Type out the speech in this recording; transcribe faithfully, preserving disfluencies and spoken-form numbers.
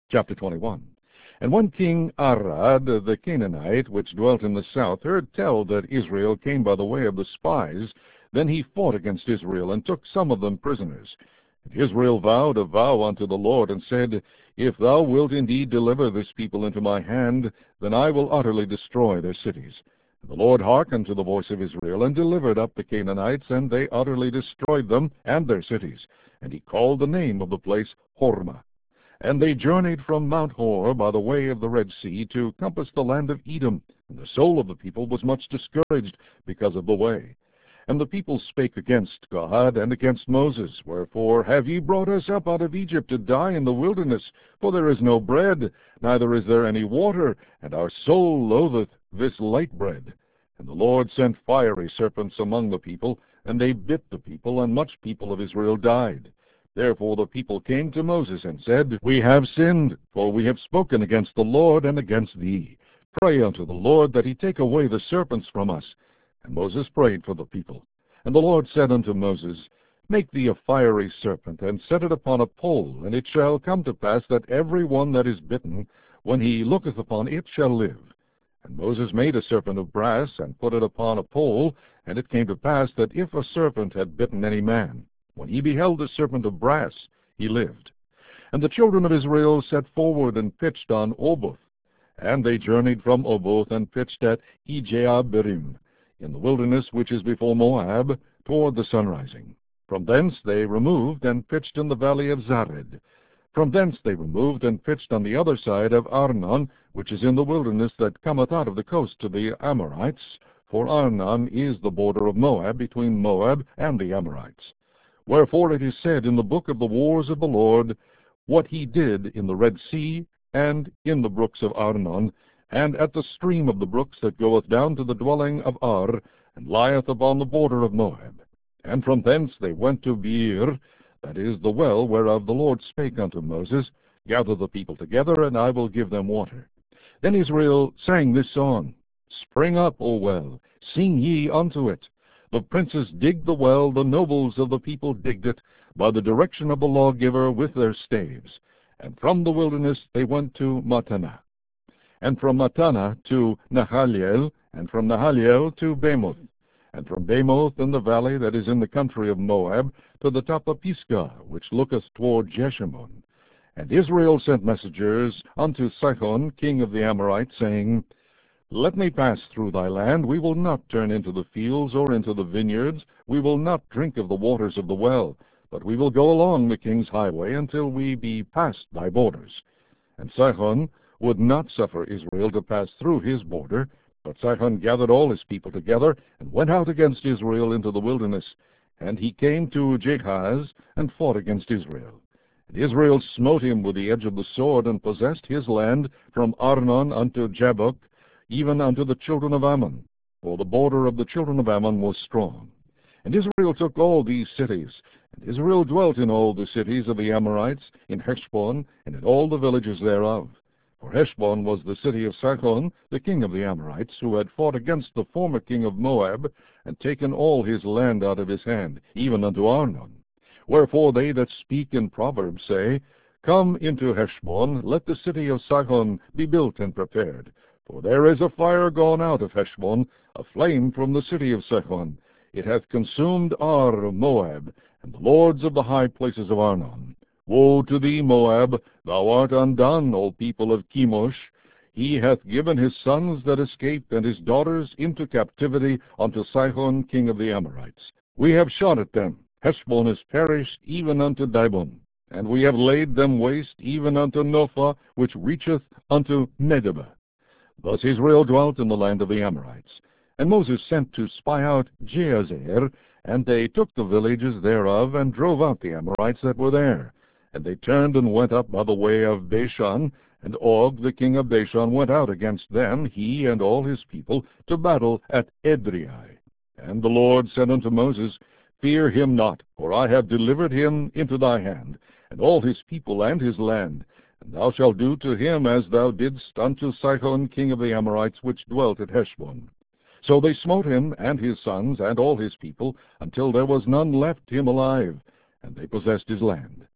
Chapter twenty-one. And when King Arad the Canaanite, which dwelt in the south, heard tell that Israel came by the way of the spies, then he fought against Israel, and took some of them prisoners. And Israel vowed a vow unto the Lord, and said, If thou wilt indeed deliver this people into my hand, then I will utterly destroy their cities. And the Lord hearkened to the voice of Israel, and delivered up the Canaanites, and they utterly destroyed them and their cities. And he called the name of the place Hormah. And they journeyed from Mount Hor by the way of the Red Sea to compass the land of Edom. And the soul of the people was much discouraged because of the way. And the people spake against God and against Moses, Wherefore have ye brought us up out of Egypt to die in the wilderness? For there is no bread, neither is there any water, and our soul loatheth this light bread. And the Lord sent fiery serpents among the people, and they bit the people, and much people of Israel died. Therefore the people came to Moses, and said, We have sinned, for we have spoken against the Lord and against thee. Pray unto the Lord that he take away the serpents from us. And Moses prayed for the people. And the Lord said unto Moses, Make thee a fiery serpent, and set it upon a pole, and it shall come to pass that every one that is bitten, when he looketh upon it, shall live. And Moses made a serpent of brass, and put it upon a pole, and it came to pass that if a serpent had bitten any man, when he beheld the serpent of brass, he lived. And the children of Israel set forward and pitched on Oboth. And they journeyed from Oboth, and pitched at Ijeaberim, in the wilderness which is before Moab, toward the sunrising. From thence they removed, and pitched in the valley of Zared. From thence they removed, and pitched on the other side of Arnon, which is in the wilderness that cometh out of the coast to the Amorites, for Arnon is the border of Moab, between Moab and the Amorites. Wherefore it is said in the book of the wars of the Lord, what he did in the Red Sea, and in the brooks of Arnon, and at the stream of the brooks that goeth down to the dwelling of Ar, and lieth upon the border of Moab. And from thence they went to Beer, that is the well whereof the Lord spake unto Moses, Gather the people together, and I will give them water. Then Israel sang this song, Spring up, O well, sing ye unto it. The princes digged the well, the nobles of the people digged it, by the direction of the lawgiver with their staves. And from the wilderness they went to Mattanah. And from Mattanah to Nahaliel, and from Nahaliel to Bamoth. And from Bamoth in the valley that is in the country of Moab, to the top of Pisgah, which looketh toward Jeshimon. And Israel sent messengers unto Sihon, king of the Amorites, saying, Let me pass through thy land, we will not turn into the fields or into the vineyards, we will not drink of the waters of the well, but we will go along the king's highway until we be past thy borders. And Sihon would not suffer Israel to pass through his border, but Sihon gathered all his people together, and went out against Israel into the wilderness. And he came to Jahaz, and fought against Israel. And Israel smote him with the edge of the sword, and possessed his land from Arnon unto Jabbok, even unto the children of Ammon, for the border of the children of Ammon was strong. And Israel took all these cities, and Israel dwelt in all the cities of the Amorites, in Heshbon, and in all the villages thereof. For Heshbon was the city of Sihon, the king of the Amorites, who had fought against the former king of Moab, and taken all his land out of his hand, even unto Arnon. Wherefore they that speak in Proverbs say, Come into Heshbon, let the city of Sihon be built and prepared. For there is a fire gone out of Heshbon, a flame from the city of Sihon. It hath consumed Ar of Moab, and the lords of the high places of Arnon. Woe to thee, Moab! Thou art undone, O people of Chemosh. He hath given his sons that escaped, and his daughters into captivity unto Sihon king of the Amorites. We have shot at them. Heshbon is perished even unto Dibon. And we have laid them waste even unto Nophah, which reacheth unto Medeba. Thus Israel dwelt in the land of the Amorites. And Moses sent to spy out Jahazer, and they took the villages thereof, and drove out the Amorites that were there. And they turned and went up by the way of Bashan, and Og the king of Bashan went out against them, he and all his people, to battle at Edrei. And the Lord said unto Moses, Fear him not, for I have delivered him into thy hand, and all his people and his land. And thou shalt do to him as thou didst unto Sihon king of the Amorites, which dwelt at Heshbon. So they smote him and his sons and all his people, until there was none left him alive, and they possessed his land.